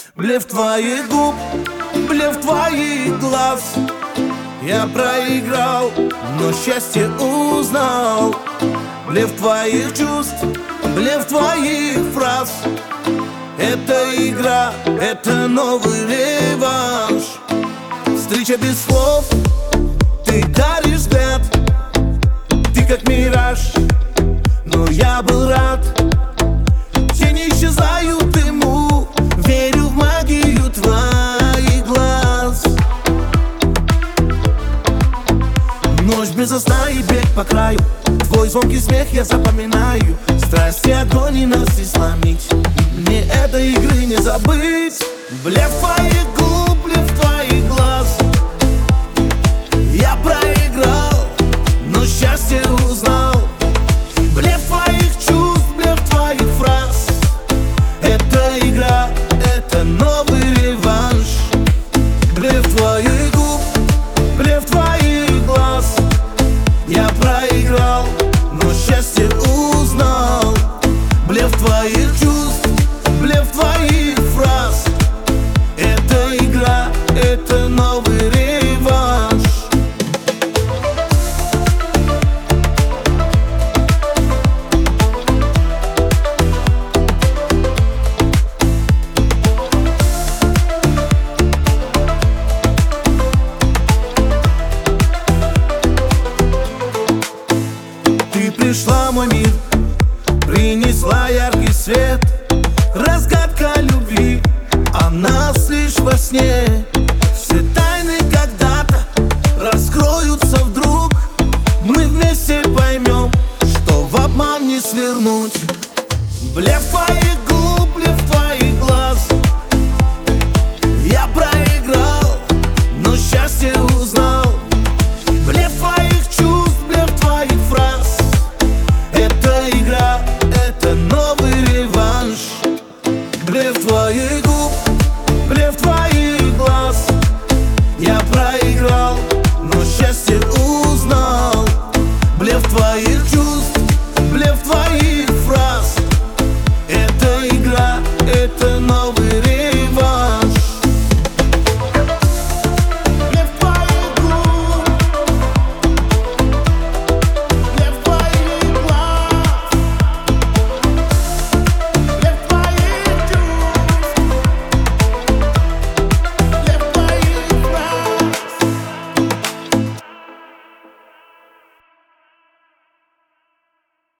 Блеф твоих губ, блеф твоих глаз. Я проиграл, но счастье узнал. Блеф твоих чувств, блеф твоих фраз. Это игра, это новый реванш. Встреча без слов, ты даришь взгляд. Ты как мираж, но я был рад. Тени исчезают ему, верю в магию твоих глаз. Ночь без сна и бег по краю. Твой звонкий смех я запоминаю. Страсти, огонь и нас и сломить. Мне этой игры не забыть. Блеф твоих